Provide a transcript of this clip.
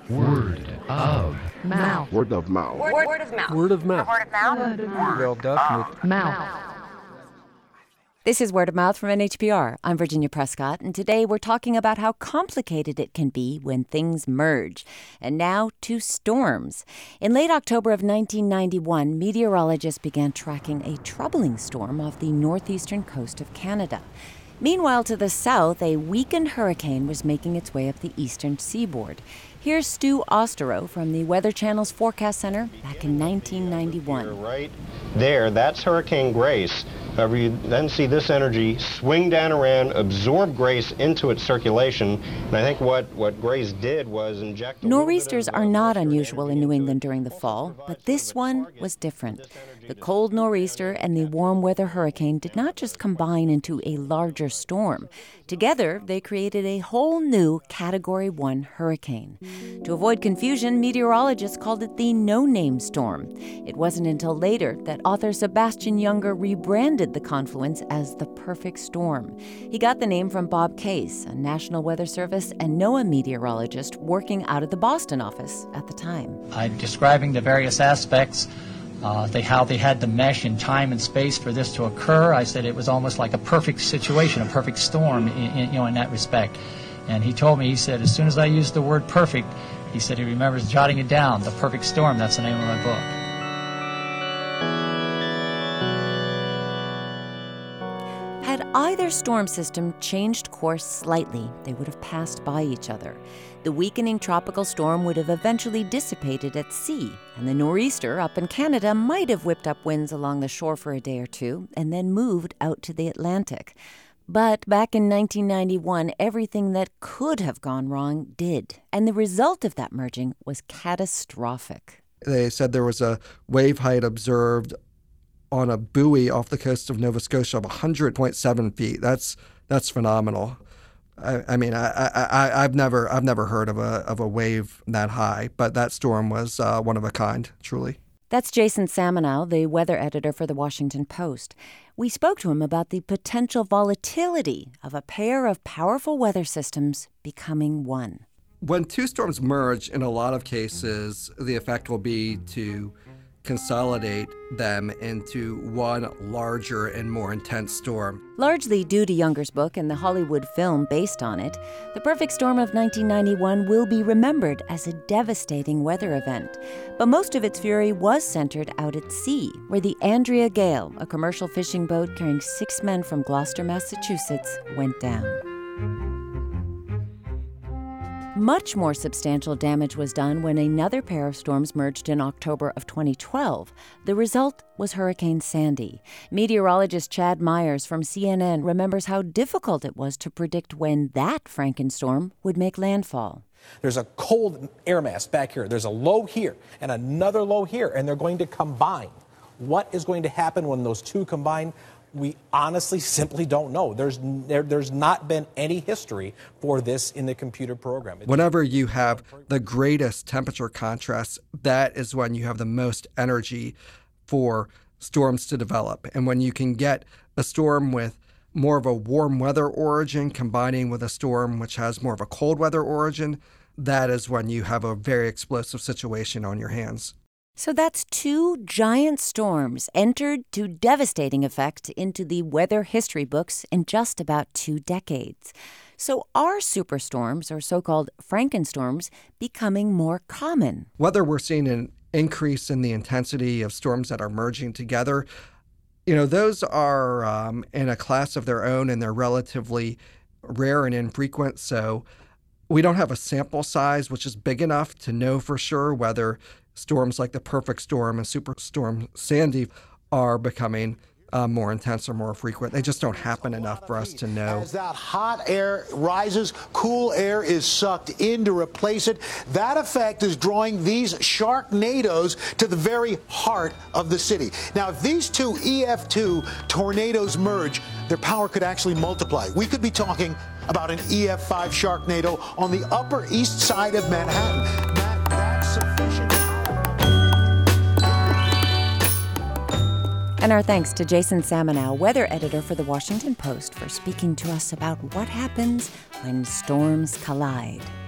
Word of mouth. Word of mouth. Word of mouth. Word of mouth. Word of mouth. Wel definite. Mouth. This is Word of Mouth from NHPR. I'm Virginia Prescott, and today we're talking about how complicated it can be when things merge. And now to storms. In late October of 1991, meteorologists began tracking a troubling storm off the northeastern coast of Canada. Meanwhile, to the south, a weakened hurricane was making its way up the eastern seaboard. Here's Stu Osterow from the Weather Channel's Forecast Center back in 1991. Right there, that's Hurricane Grace. However, you then see this energy swing down around, absorb Grace into its circulation. And I think what Grace did was inject Nor'easters are not unusual in New England during the fall, but this one was different. The cold nor'easter and the warm weather hurricane did not just combine into a larger storm. Together, they created a whole new Category 1 hurricane. To avoid confusion, meteorologists called it the no-name storm. It wasn't until later that author Sebastian Junger rebranded the confluence as the perfect storm. He got the name from Bob Case, a National Weather Service and NOAA meteorologist working out of the Boston office at the time. I'm describing the various aspects, how they had to mesh in time and space for this to occur. I said it was almost like a perfect situation, a perfect storm in that respect. And he told me, he said, as soon as I used the word perfect, he said he remembers jotting it down, The Perfect Storm. That's the name of my book. Had either storm system changed course slightly, they would have passed by each other. The weakening tropical storm would have eventually dissipated at sea, and the nor'easter up in Canada might have whipped up winds along the shore for a day or two and then moved out to the Atlantic. But back in 1991, everything that could have gone wrong did, and the result of that merging was catastrophic. They said there was a wave height observed on a buoy off the coast of Nova Scotia of 100.7 feet. That's phenomenal. I've never heard of a wave that high, but that storm was one of a kind, truly. That's Jason Samenow, the weather editor for The Washington Post. We spoke to him about the potential volatility of a pair of powerful weather systems becoming one. When two storms merge, in a lot of cases, the effect will be to consolidate them into one larger and more intense storm. Largely due to Junger's book and the Hollywood film based on it, The Perfect Storm of 1991 will be remembered as a devastating weather event. But most of its fury was centered out at sea, where the Andrea Gale, a commercial fishing boat carrying 6 men from Gloucester, Massachusetts, went down. Much more substantial damage was done when another pair of storms merged in October of 2012. The result was Hurricane Sandy. Meteorologist Chad Myers from CNN remembers how difficult it was to predict when that Frankenstorm would make landfall. There's a cold air mass back here. There's a low here and another low here, and they're going to combine. What is going to happen when those two combine? We honestly simply don't know. There's not been any history for this in the computer program. Whenever you have the greatest temperature contrast, that is when you have the most energy for storms to develop. And when you can get a storm with more of a warm weather origin combining with a storm which has more of a cold weather origin, that is when you have a very explosive situation on your hands. So that's two giant storms entered to devastating effect into the weather history books in just about 2 decades. So are superstorms, or so-called Frankenstorms, becoming more common? Whether we're seeing an increase in the intensity of storms that are merging together, those are in a class of their own, and they're relatively rare and infrequent. So we don't have a sample size which is big enough to know for sure whether storms like the Perfect Storm and Superstorm Sandy are becoming more intense or more frequent. They just don't happen enough for us to know. As that hot air rises, cool air is sucked in to replace it. That effect is drawing these sharknadoes to the very heart of the city. Now, if these two EF2 tornadoes merge, their power could actually multiply. We could be talking about an EF5 sharknado on the Upper East Side of Manhattan. That's sufficient. And our thanks to Jason Samenow, weather editor for The Washington Post, for speaking to us about what happens when storms collide.